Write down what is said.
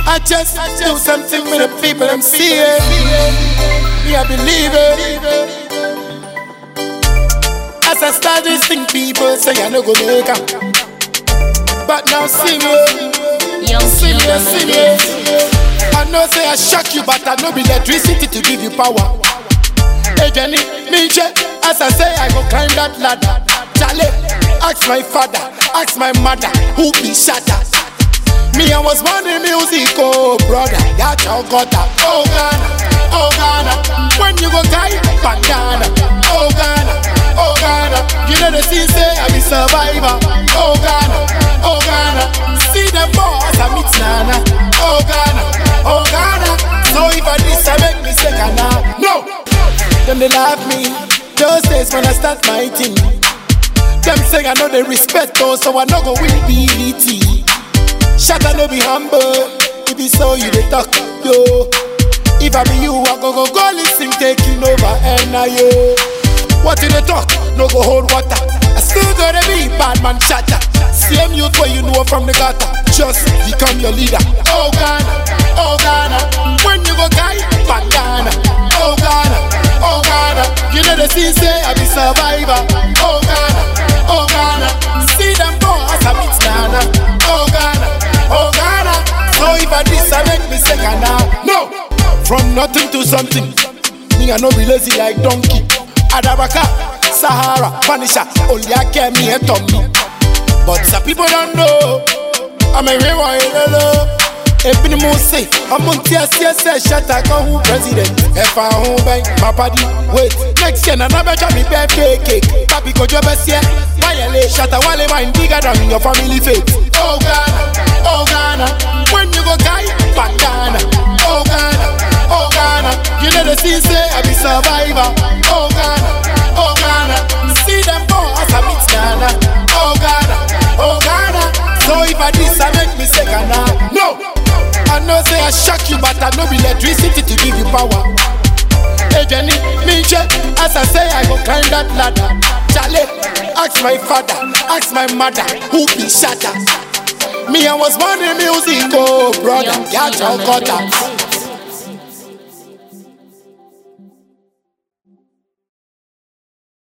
I just do something with the people I'm seeing. Me, I believe it. As I start to sing, people say I no go make it. But now see me. See me. I know say I shock you, but I know be electricity to give you power. Hey Jenny, me check. As I say, I go climb that ladder. Charlie, ask my father, ask my mother, who be shatter. Me, I was born in music, oh brother, that's how got that. Oh Ghana, when you go die, bandana. Oh Ghana, you know the scene say I be survivor. Oh Ghana, see the boss, I meet Nana. Oh Ghana, so if I this, I make me say Ghana. No, them they laugh me, those days when I start my thing. Them say I know they respect those, so I no go win BET. Shut up, no be humble. If it's so you they talk, yo. If I be you, I go listen, taking over, and now yo. What in the talk? No go hold water. I still gotta be bad man shatter. Same youth where you know from the gutter. Just become your leader. Oh Ghana, when you go die, bandana. Oh Ghana, you know the scene say I be survivor. Oh Ghana, see them boys, I meet Nana. Oh Ghana, so if I this, I make me say Ghana. No, from nothing to something. Me I no be lazy like donkey. Adabaka, Sahara, Vanisha, only I care me and Tommy. But some people don't know. I'm a real one, Ebini Mose, I'm on TSS, shut up, who president. If I home by my party, wait. Next year, another try me birthday cake. Papi go job as here. Why shut up, while mine bigger than your family fate. Oh Ghana, when you go die, bandana. Oh Ghana, you know the scene say I be survivor. Oh Ghana, see them boys, I meet Ghana. Oh Ghana, so if I this, I make me say Ghana. No. I know say I shock you, but I know be electricity to give you power. Hey Jenny, me check. As I say, I go climb that ladder. Charlie, ask my father, ask my mother, who be shatter. Me, I was born in music, oh brother, yeah, y'all got that.